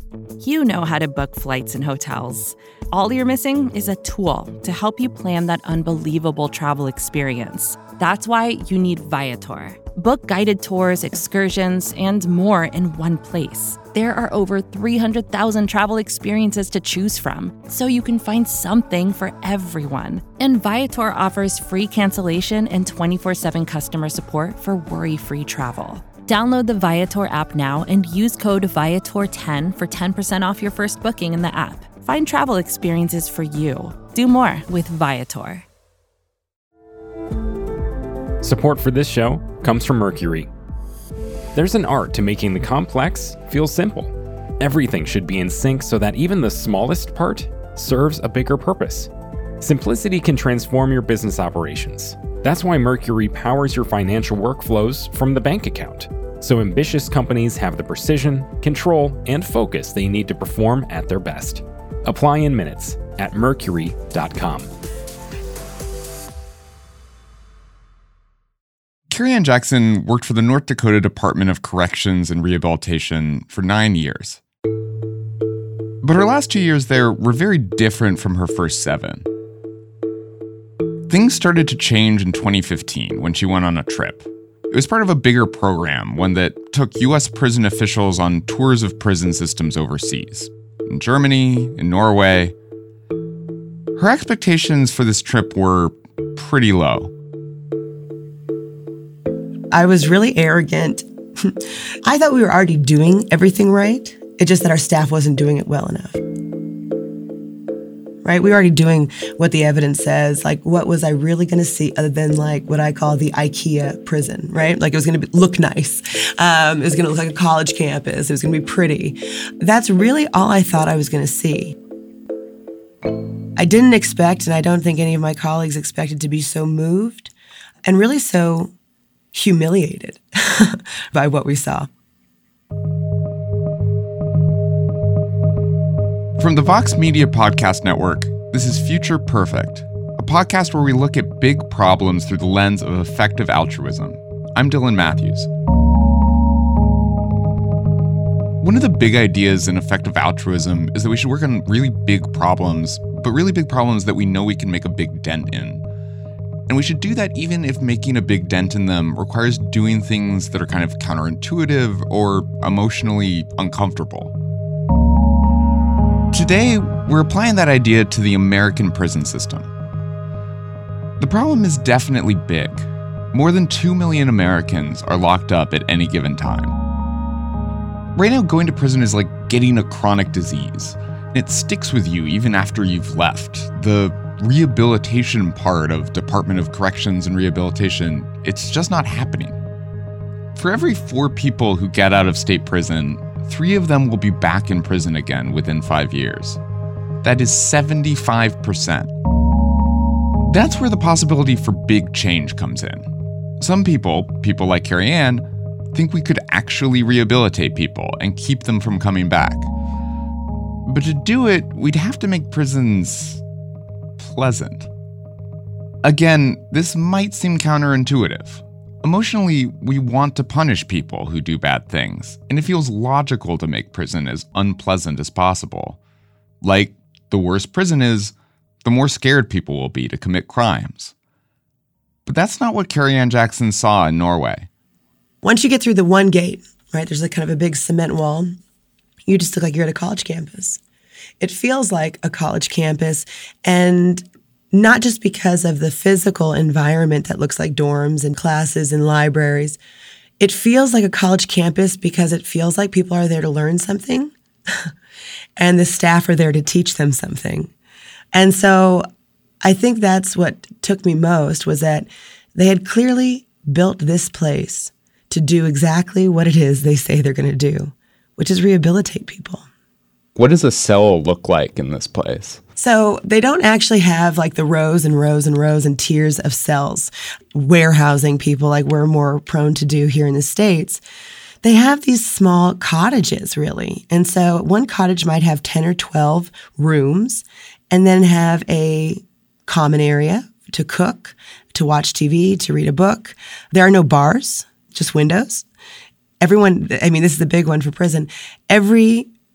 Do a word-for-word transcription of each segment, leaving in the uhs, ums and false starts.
You know how to book flights and hotels. All you're missing is a tool to help you plan that unbelievable travel experience. That's why you need Viator. Book guided tours, excursions, and more in one place. There are over three hundred thousand travel experiences to choose from, so you can find something for everyone. And Viator offers free cancellation and twenty-four seven customer support for worry-free travel. Download the Viator app now and use code Viator ten for ten percent off your first booking in the app. Find travel experiences for you. Do more with Viator. Support for this show comes from Mercury. There's an art to making the complex feel simple. Everything should be in sync so that even the smallest part serves a bigger purpose. Simplicity can transform your business operations. That's why Mercury powers your financial workflows from the bank account, so ambitious companies have the precision, control, and focus they need to perform at their best. Apply in minutes at mercury dot com. Carrie-Ann Jackson worked for the North Dakota Department of Corrections and Rehabilitation for nine years. But her last two years there were very different from her first seven. Things started to change in twenty fifteen when she went on a trip. It was part of a bigger program, one that took U S prison officials on tours of prison systems overseas, in Germany, in Norway. Her expectations for this trip were pretty low. I was really arrogant. I thought we were already doing everything right. It's just that our staff wasn't doing it well enough. Right? We were already doing what the evidence says. Like, what was I really going to see other than like what I call the IKEA prison, right? Like it was going to look nice. Um, it was going to look like a college campus. It was going to be pretty. That's really all I thought I was going to see. I didn't expect, and I don't think any of my colleagues expected, to be so moved and really so humiliated by what we saw. From the Vox Media Podcast Network, this is Future Perfect, a podcast where we look at big problems through the lens of effective altruism. I'm Dylan Matthews. One of the big ideas in effective altruism is that we should work on really big problems, but really big problems that we know we can make a big dent in. And we should do that even if making a big dent in them requires doing things that are kind of counterintuitive or emotionally uncomfortable. Today, we're applying that idea to the American prison system. The problem is definitely big. More than two million Americans are locked up at any given time. Right now, going to prison is like getting a chronic disease. It sticks with you even after you've left. The rehabilitation part of Department of Corrections and Rehabilitation, it's just not happening. For every four people who get out of state prison, three of them will be back in prison again within five years. That is seventy-five percent. That's where the possibility for big change comes in. Some people, people like Carrie-Ann, think we could actually rehabilitate people and keep them from coming back. But to do it, we'd have to make prisons pleasant. Again, this might seem counterintuitive. Emotionally, we want to punish people who do bad things, and it feels logical to make prison as unpleasant as possible. Like, the worse prison is, the more scared people will be to commit crimes. But that's not what Carrie-Ann Jackson saw in Norway. Once you get through the one gate, right, there's like kind of a big cement wall, you just look like you're at a college campus. It feels like a college campus, and not just because of the physical environment that looks like dorms and classes and libraries. It feels like a college campus because it feels like people are there to learn something and the staff are there to teach them something. And so I think that's what took me most, was that they had clearly built this place to do exactly what it is they say they're going to do, which is rehabilitate people. What does a cell look like in this place? So they don't actually have like the rows and rows and rows and tiers of cells, warehousing people like we're more prone to do here in the States. They have these small cottages, really. And so one cottage might have ten or twelve rooms and then have a common area to cook, to watch T V, to read a book. There are no bars, just windows. Everyone, I mean, this is the big one for prison. Every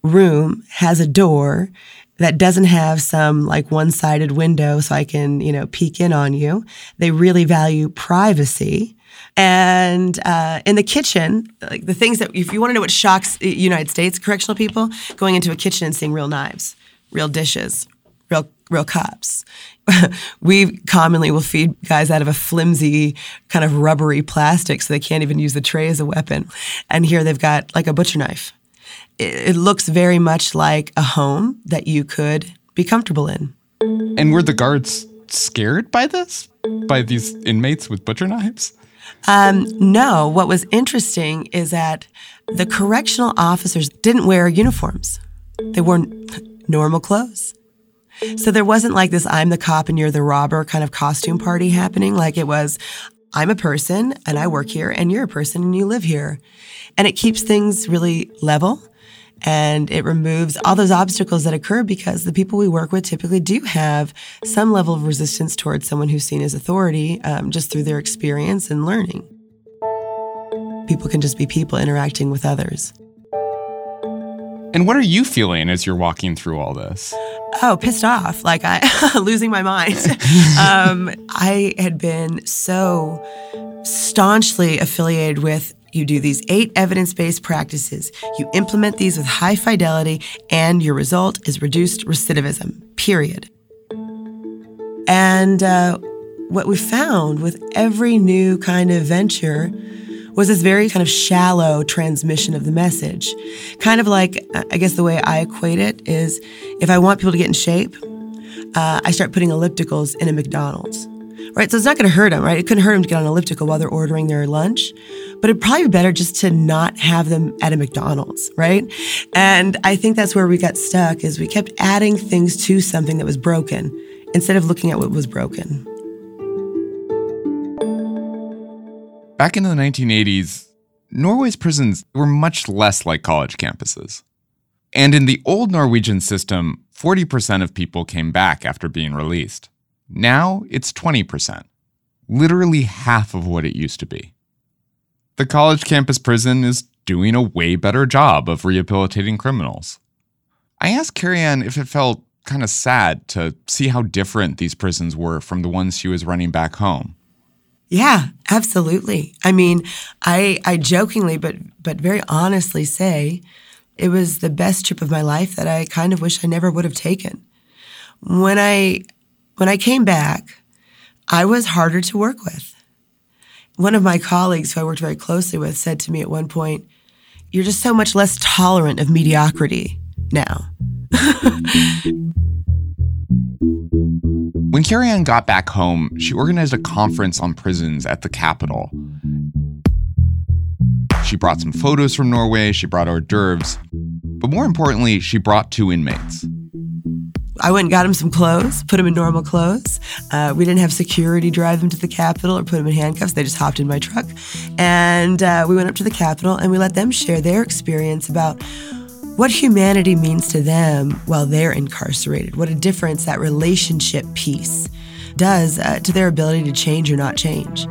room has a door that doesn't have some like one-sided window so I can, you know, peek in on you. They really value privacy. And uh, in the kitchen, like the things that, if you want to know what shocks United States correctional people, going into a kitchen and seeing real knives, real dishes, real real cups. We commonly will feed guys out of a flimsy kind of rubbery plastic so they can't even use the tray as a weapon. And here they've got like a butcher knife. It, it looks very much like a home that you could be comfortable in. And were the guards scared by this? By these inmates with butcher knives? Um, no. What was interesting is that the correctional officers didn't wear uniforms. They wore normal clothes. So there wasn't like this I'm the cop and you're the robber kind of costume party happening. Like it was, I'm a person and I work here and you're a person and you live here. And it keeps things really level and it removes all those obstacles that occur because the people we work with typically do have some level of resistance towards someone who's seen as authority um, just through their experience and learning. People can just be people interacting with others. And what are you feeling as you're walking through all this? Oh, pissed off. Like I, losing my mind. um, I had been so staunchly affiliated with, you do these eight evidence-based practices, you implement these with high fidelity, and your result is reduced recidivism, period. And uh, what we found with every new kind of venture was this very kind of shallow transmission of the message. Kind of like, I guess the way I equate it is, if I want people to get in shape, uh, I start putting ellipticals in a McDonald's, right? So it's not going to hurt them, right? It couldn't hurt them to get on an elliptical while they're ordering their lunch, but it'd probably be better just to not have them at a McDonald's, right? And I think that's where we got stuck, is we kept adding things to something that was broken instead of looking at what was broken. Back in the nineteen eighties, Norway's prisons were much less like college campuses. And in the old Norwegian system, forty percent of people came back after being released. Now it's twenty percent, literally half of what it used to be. The college campus prison is doing a way better job of rehabilitating criminals. I asked Carrie-Anne if it felt kind of sad to see how different these prisons were from the ones she was running back home. Yeah, absolutely. I mean, I I jokingly but but very honestly say it was the best trip of my life that I kind of wish I never would have taken. When I when I came back, I was harder to work with. One of my colleagues who I worked very closely with said to me at one point, "You're just so much less tolerant of mediocrity now." When Carrie-Anne got back home, she organized a conference on prisons at the Capitol. She brought some photos from Norway, she brought hors d'oeuvres, but more importantly, she brought two inmates. I went and got him some clothes, put him in normal clothes. Uh, we didn't have security drive them to the Capitol or put them in handcuffs. They just hopped in my truck. And uh, we went up to the Capitol and we let them share their experience about what humanity means to them while they're incarcerated, what a difference that relationship piece does uh, to their ability to change or not change.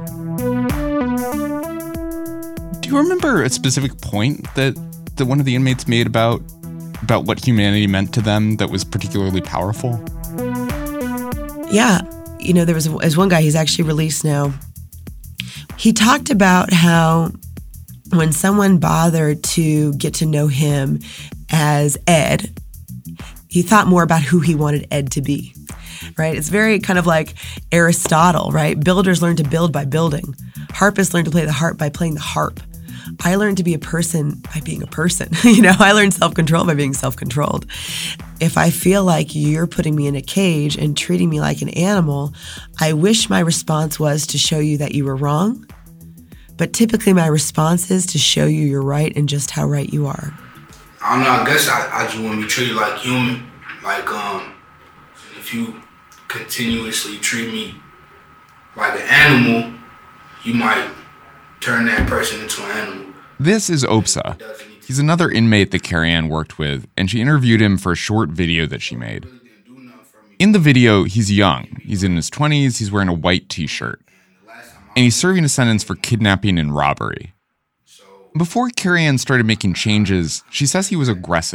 Do you remember a specific point that, that one of the inmates made about, about what humanity meant to them that was particularly powerful? Yeah. You know, there was, there's one guy, he's actually released now. He talked about how when someone bothered to get to know him as Ed, he thought more about who he wanted Ed to be, right? It's very kind of like Aristotle, right? Builders learn to build by building. Harpists learn to play the harp by playing the harp. I learned to be a person by being a person. You know, I learned self-control by being self-controlled. If I feel like you're putting me in a cage and treating me like an animal, I wish my response was to show you that you were wrong. But typically my response is to show you you're right and just how right you are. I don't know, I guess I, I just want to be treated like human. Like, um, if you continuously treat me like an animal, you might turn that person into an animal. This is Opsa. He's another inmate that Carrie-Anne worked with, and she interviewed him for a short video that she made. In the video, he's young. He's in his twenties, he's wearing a white t-shirt. And he's serving a sentence for kidnapping and robbery. Before Carrie-Anne started making changes, she says he was aggressive,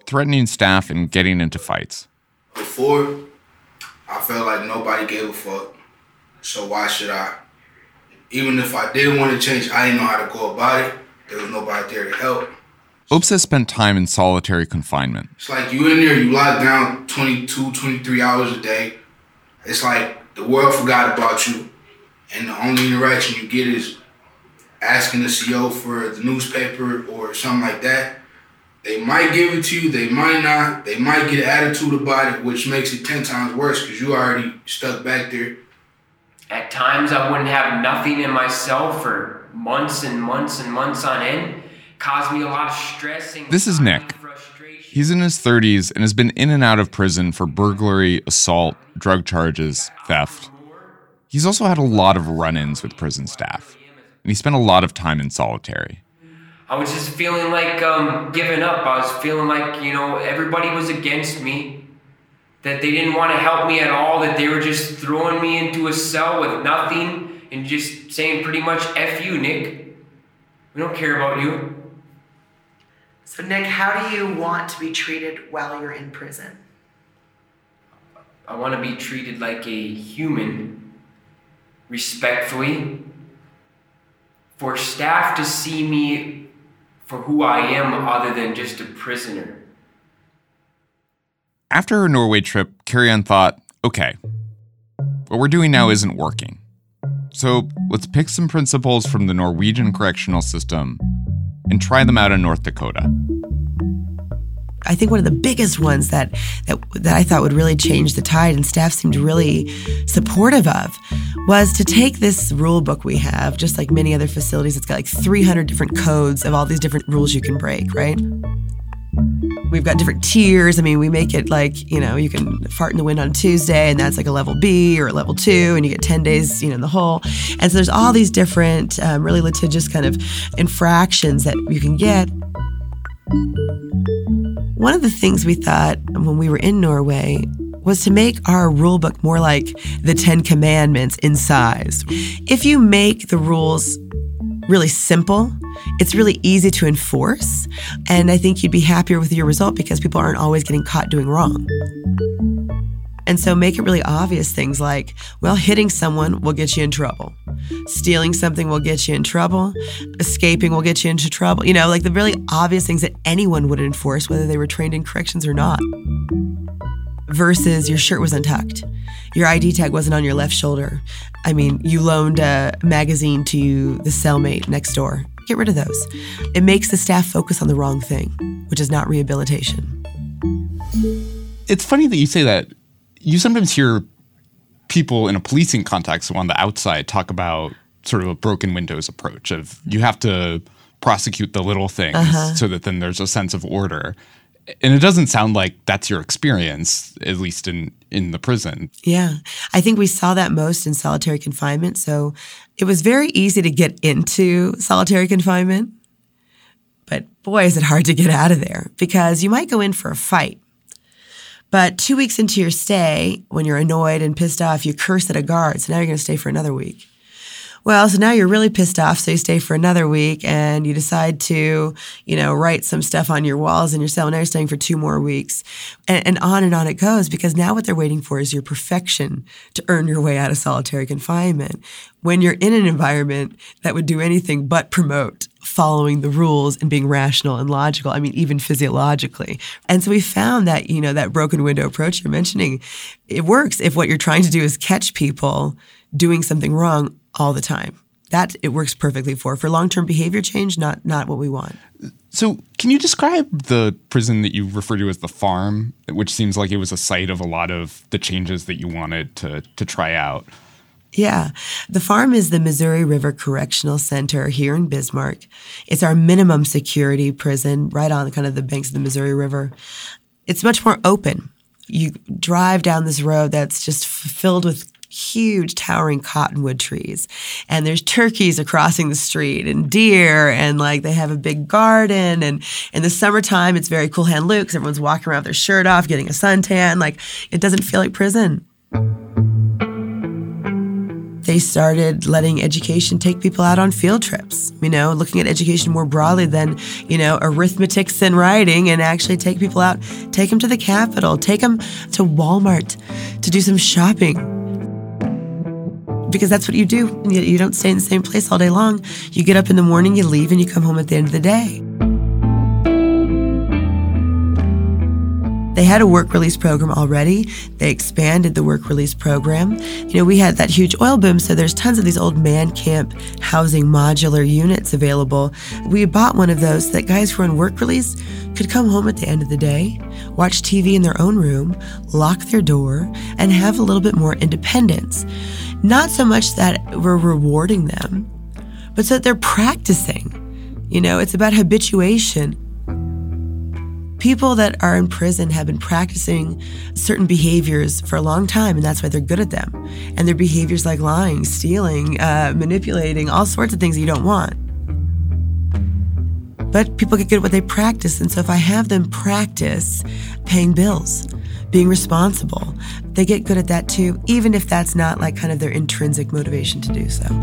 threatening staff and getting into fights. Before, I felt like nobody gave a fuck, so why should I? Even if I did want to change, I didn't know how to go about it. There was nobody there to help. Opes has spent time in solitary confinement. It's like you in there, you locked down twenty-two, twenty-three hours a day. It's like the world forgot about you, and the only interaction you get is asking the C O for the newspaper or something like that. They might give it to you, they might not. They might get an attitude about it, which makes it ten times worse because you already stuck back there. At times, I wouldn't have nothing in myself for months and months and months on end. Caused me a lot of stress. This is Nick. He's in his thirties and has been in and out of prison for burglary, assault, drug charges, theft. He's also had a lot of run-ins with prison staff, and he spent a lot of time in solitary. I was just feeling like um, giving up. I was feeling like, you know, everybody was against me, that they didn't want to help me at all, that they were just throwing me into a cell with nothing and just saying pretty much, F you, Nick. We don't care about you. So, Nick, how do you want to be treated while you're in prison? I want to be treated like a human, respectfully, for staff to see me for who I am other than just a prisoner. After her Norway trip, Carrie-Anne thought, okay, what we're doing now isn't working. So let's pick some principles from the Norwegian correctional system and try them out in North Dakota. I think one of the biggest ones that, that that I thought would really change the tide and staff seemed really supportive of was to take this rule book we have, just like many other facilities. It's got like three hundred different codes of all these different rules you can break, right? We've got different tiers. I mean, we make it like, you know, you can fart in the wind on Tuesday and that's like a level B or a level two and you get ten days, you know, in the hole. And so there's all these different um, really litigious kind of infractions that you can get. One of the things we thought when we were in Norway was to make our rule book more like the Ten Commandments in size. If you make the rules really simple, it's really easy to enforce, and I think you'd be happier with your result because people aren't always getting caught doing wrong. And so make it really obvious things like, well, hitting someone will get you in trouble. Stealing something will get you in trouble. Escaping will get you into trouble. You know, like the really obvious things that anyone would enforce, whether they were trained in corrections or not. Versus your shirt was untucked. Your I D tag wasn't on your left shoulder. I mean, you loaned a magazine to the cellmate next door. Get rid of those. It makes the staff focus on the wrong thing, which is not rehabilitation. It's funny that you say that. You sometimes hear people in a policing context on the outside talk about sort of a broken windows approach of you have to prosecute the little things uh-huh. so that then there's a sense of order. And it doesn't sound like that's your experience, at least in, in the prison. Yeah. I think we saw that most in solitary confinement. So it was very easy to get into solitary confinement. But boy, is it hard to get out of there because you might go in for a fight. But two weeks into your stay, when you're annoyed and pissed off, you curse at a guard. So now you're going to stay for another week. Well, so now you're really pissed off, so you stay for another week, and you decide to, you know, write some stuff on your walls in your cell. Now you're staying for two more weeks. And, and on and on it goes, because now what they're waiting for is your perfection to earn your way out of solitary confinement. When you're in an environment that would do anything but promote following the rules and being rational and logical, I mean, even physiologically. And so we found that, you know, that broken window approach you're mentioning, it works if what you're trying to do is catch people doing something wrong all the time. That it works perfectly for. For long-term behavior change, not not what we want. So can you describe the prison that you refer to as the farm, which seems like it was a site of a lot of the changes that you wanted to to try out? Yeah. The farm is the Missouri River Correctional Center here in Bismarck. It's our minimum security prison right on kind of the banks of the Missouri River. It's much more open. You drive down this road that's just filled with huge towering cottonwood trees. And there's turkeys crossing the street and deer, and like they have a big garden. And in the summertime, it's very cool hand look because everyone's walking around with their shirt off, getting a suntan. Like it doesn't feel like prison. they started letting education take people out on field trips, you know, looking at education more broadly than, you know, arithmetics and writing, and actually take people out, take them to the Capitol, take them to Walmart to do some shopping. Because that's what you do. You, you don't stay in the same place all day long. You get up in the morning, you leave, and you come home at the end of the day. They had a work release program already. They expanded the work release program. You know, we had that huge oil boom, so there's tons of these old man camp housing modular units available. We bought one of those so that guys who were on work release could come home at the end of the day, watch T V in their own room, lock their door, and have a little bit more independence. Not so much that we're rewarding them, but so that they're practicing. You know, it's about habituation. People that are in prison have been practicing certain behaviors for a long time, and that's why they're good at them. And their behaviors like lying, stealing, uh, manipulating, all sorts of things you don't want. But people get good at what they practice, and so if I have them practice paying bills, being responsible, they get good at that too, even if that's not like kind of their intrinsic motivation to do so.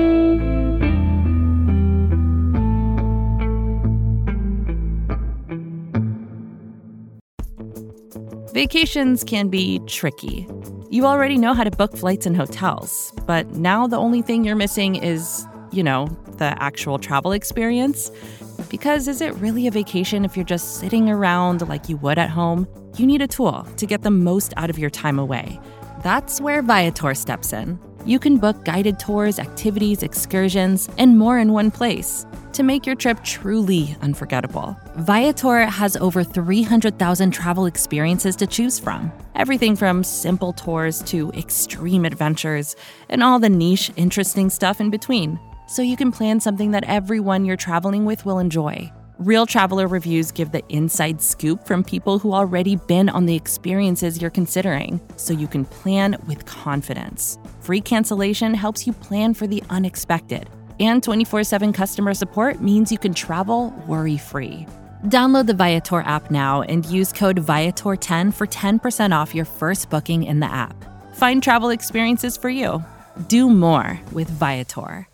Vacations can be tricky. You already know how to book flights and hotels, but now the only thing you're missing is, you know, the actual travel experience. Because is it really a vacation if you're just sitting around like you would at home? You need a tool to get the most out of your time away. That's where Viator steps in. You can book guided tours, activities, excursions, and more in one place to make your trip truly unforgettable. Viator has over three hundred thousand travel experiences to choose from. Everything from simple tours to extreme adventures and all the niche, interesting stuff in between. So you can plan something that everyone you're traveling with will enjoy. Real traveler reviews give the inside scoop from people who already been on the experiences you're considering, so you can plan with confidence. Free cancellation helps you plan for the unexpected. And twenty-four seven customer support means you can travel worry-free. Download the Viator app now and use code Viator ten for ten percent off your first booking in the app. Find travel experiences for you. Do more with Viator.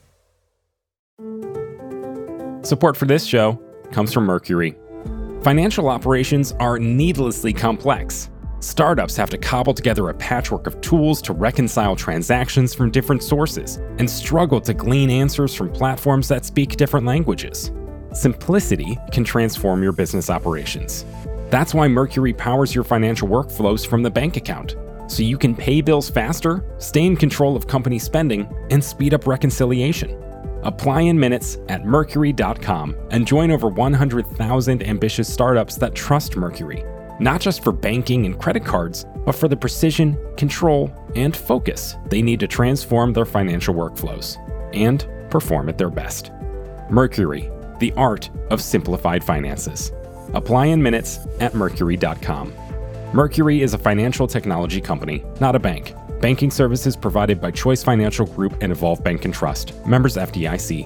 Support for this show comes from Mercury. Financial operations are needlessly complex. Startups have to cobble together a patchwork of tools to reconcile transactions from different sources and struggle to glean answers from platforms that speak different languages. Simplicity can transform your business operations. That's why Mercury powers your financial workflows from the bank account, so you can pay bills faster, stay in control of company spending, and speed up reconciliation. Apply in minutes at Mercury dot com and join over one hundred thousand ambitious startups that trust Mercury, not just for banking and credit cards, but for the precision, control, and focus they need to transform their financial workflows and perform at their best. Mercury, the art of simplified finances. Apply in minutes at Mercury dot com. Mercury is a financial technology company, not a bank. Banking services provided by Choice Financial Group and Evolve Bank and Trust. Members F D I C.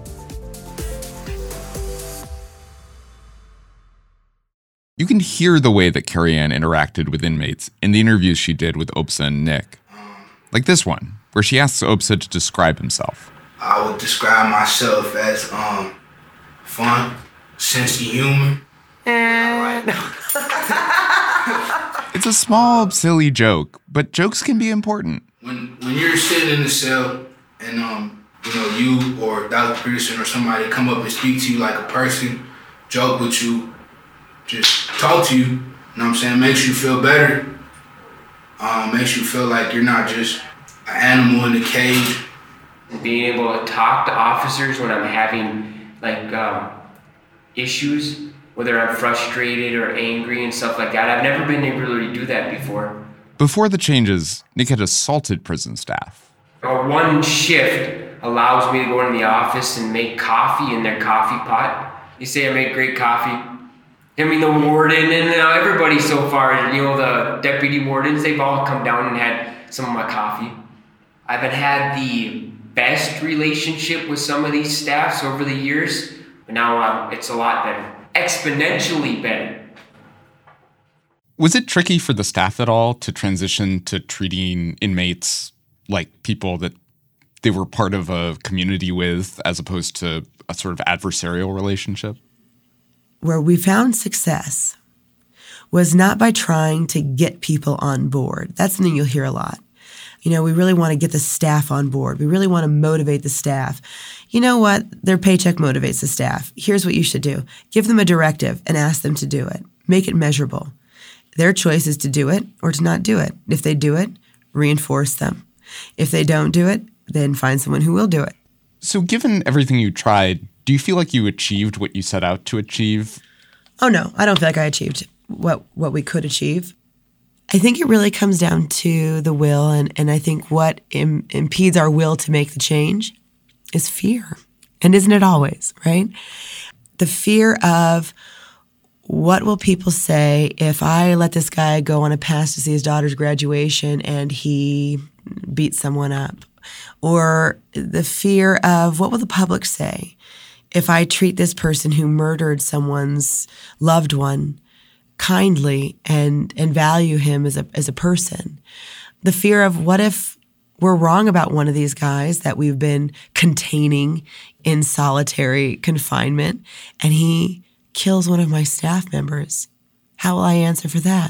You can hear the way that Carrie Ann interacted with inmates in the interviews she did with Obsa and Nick. Like this one, where she asks Obsa to describe himself. I would describe myself as um fun, sense of humor. And It's a small, silly joke, but jokes can be important. When when you're sitting in the cell and um you know you or Doctor Peterson or somebody come up and speak to you like a person, joke with you, just talk to you, you know what I'm saying, makes you feel better. Um, makes you feel like you're not just an animal in a cage. Being able to talk to officers when I'm having like um, issues, whether I'm frustrated or angry and stuff like that. I've never been able to do that before. Before the changes, Nick had assaulted prison staff. Or one shift allows me to go into the office and make coffee in their coffee pot. They say I make great coffee. I mean, the warden and uh, everybody so far, you know, the deputy wardens, they've all come down and had some of my coffee. I haven't had the best relationship with some of these staffs over the years, but now uh, it's a lot better. Exponentially better. Was it tricky for the staff at all to transition to treating inmates like people that they were part of a community with, as opposed to a sort of adversarial relationship? Where we found success was not by trying to get people on board. That's something you'll hear a lot. You know, we really want to get the staff on board. We really want to motivate the staff. You know what? Their paycheck motivates the staff. Here's what you should do. Give them a directive and ask them to do it. Make it measurable. Their choice is to do it or to not do it. If they do it, reinforce them. If they don't do it, then find someone who will do it. So given everything you tried, do you feel like you achieved what you set out to achieve? Oh, no. I don't feel like I achieved what, what we could achieve. I think it really comes down to the will, and, and I think what Im- impedes our will to make the change is fear. And isn't it always, right? The fear of what will people say if I let this guy go on a pass to see his daughter's graduation and he beats someone up? Or the fear of what will the public say if I treat this person who murdered someone's loved one kindly and and value him as a as a person. The fear of what if we're wrong about one of these guys that we've been containing in solitary confinement and he kills one of my staff members. How will I answer for that?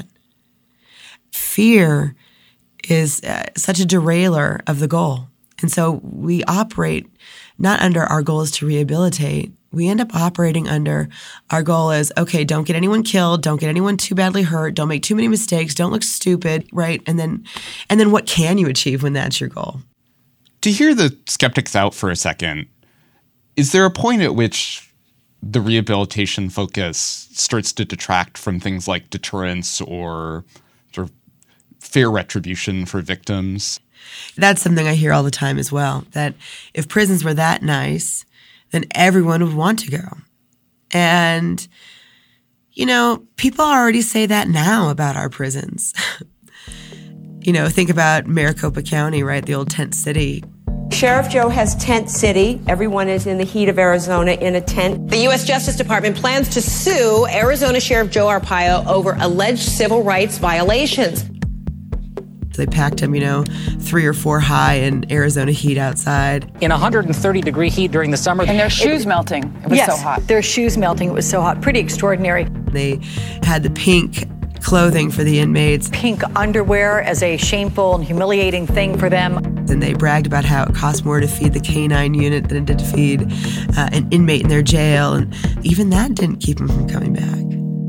Fear is uh, such a derailer of the goal. And so we operate not under our goal is to rehabilitate. We end up operating under our goal is, okay, don't get anyone killed, don't get anyone too badly hurt, don't make too many mistakes, don't look stupid, right? And then and then what can you achieve when that's your goal? To hear the skeptics out for a second, is there a point at which the rehabilitation focus starts to detract from things like deterrence or sort of fair retribution for victims? That's something I hear all the time as well, that if prisons were that nice, then everyone would want to go. And, you know, people already say that now about our prisons. You know, think about Maricopa County, right? The old tent city. Sheriff Joe has Tent City. Everyone is in the heat of Arizona in a tent. The U S Justice Department plans to sue Arizona Sheriff Joe Arpaio over alleged civil rights violations. They packed him, you know, three or four high in Arizona heat outside. In one hundred thirty degree heat during the summer. And their shoes it, melting. It was yes, so hot. Their shoes melting. It was so hot. Pretty extraordinary. They had the pink clothing for the inmates. Pink underwear as a shameful and humiliating thing for them. And they bragged about how it cost more to feed the canine unit than it did to feed uh, an inmate in their jail. And even that didn't keep them from coming back.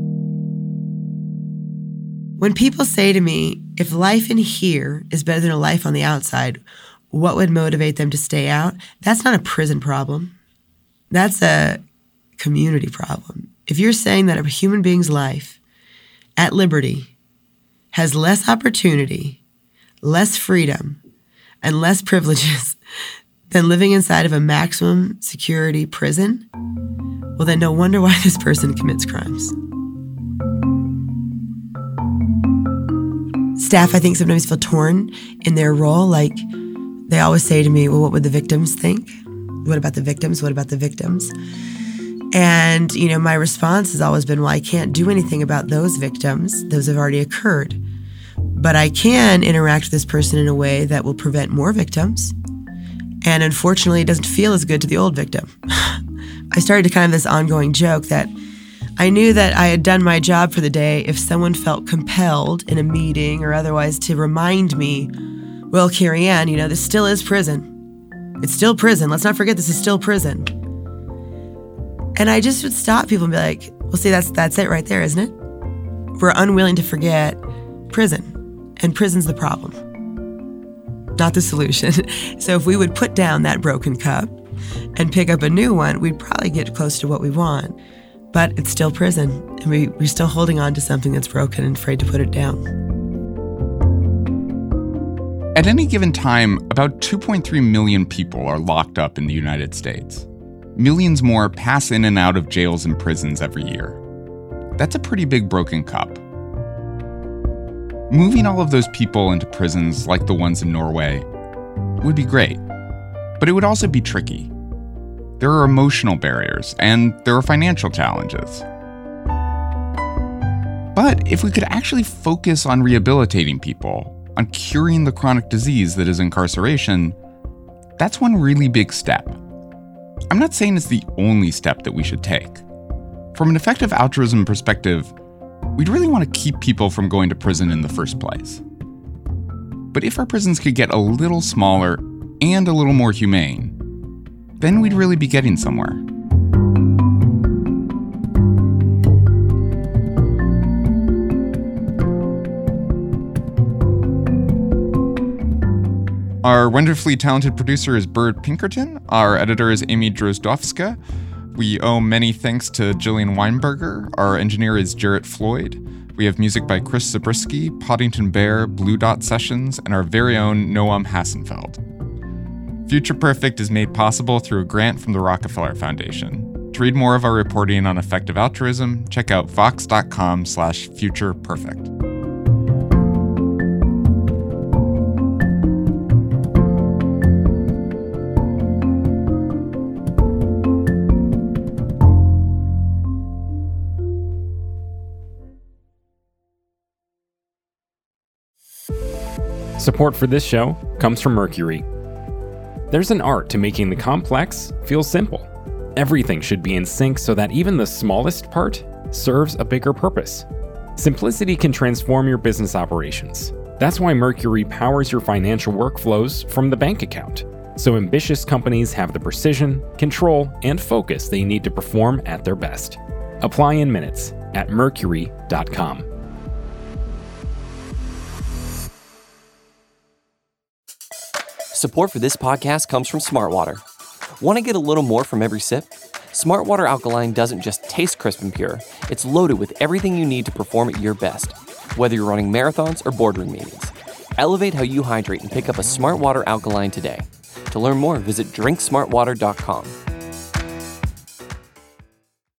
When people say to me, if life in here is better than a life on the outside, what would motivate them to stay out? That's not a prison problem. That's a community problem. If you're saying that a human being's life at liberty has less opportunity, less freedom, and less privileges than living inside of a maximum security prison, well, then no wonder why this person commits crimes. Staff, I think, sometimes feel torn in their role. Like, they always say to me, well, what would the victims think? What about the victims? What about the victims? And, you know, my response has always been, well, I can't do anything about those victims. Those have already occurred. But I can interact with this person in a way that will prevent more victims. And unfortunately, it doesn't feel as good to the old victim. I started to kind of this ongoing joke that I knew that I had done my job for the day if someone felt compelled in a meeting or otherwise to remind me, well, Carrie Ann, you know, this still is prison. It's still prison. Let's not forget this is still prison. And I just would stop people and be like, well, see, that's that's it right there, isn't it? We're unwilling to forget prison, and prison's the problem, not the solution. So if we would put down that broken cup and pick up a new one, we'd probably get close to what we want. But it's still prison, and we, we're still holding on to something that's broken and afraid to put it down. At any given time, about two point three million people are locked up in the United States. Millions more pass in and out of jails and prisons every year. That's a pretty big broken cup. Moving all of those people into prisons like the ones in Norway would be great, but it would also be tricky. There are emotional barriers, and there are financial challenges. But if we could actually focus on rehabilitating people, on curing the chronic disease that is incarceration, That's one really big step. I'm not saying it's the only step that we should take. From an effective altruism perspective, we'd really want to keep people from going to prison in the first place. But if our prisons could get a little smaller and a little more humane, then we'd really be getting somewhere. Our wonderfully talented producer is Bird Pinkerton. Our editor is Amy Drozdowska. We owe many thanks to Jillian Weinberger. Our engineer is Jarrett Floyd. We have music by Chris Zabriskie, Poddington Bear, Blue Dot Sessions, and our very own Noam Hassenfeld. Future Perfect is made possible through a grant from the Rockefeller Foundation. To read more of our reporting on effective altruism, check out vox.com slash futureperfect. Support for this show comes from Mercury. There's an art to making the complex feel simple. Everything should be in sync so that even the smallest part serves a bigger purpose. Simplicity can transform your business operations. That's why Mercury powers your financial workflows from the bank account, so ambitious companies have the precision, control, and focus they need to perform at their best. Apply in minutes at mercury dot com. Support for this podcast comes from Smartwater. Want to get a little more from every sip? Smartwater Alkaline doesn't just taste crisp and pure, it's loaded with everything you need to perform at your best, whether you're running marathons or boardroom meetings. Elevate how you hydrate and pick up a Smartwater Alkaline today. To learn more, visit drink smart water dot com.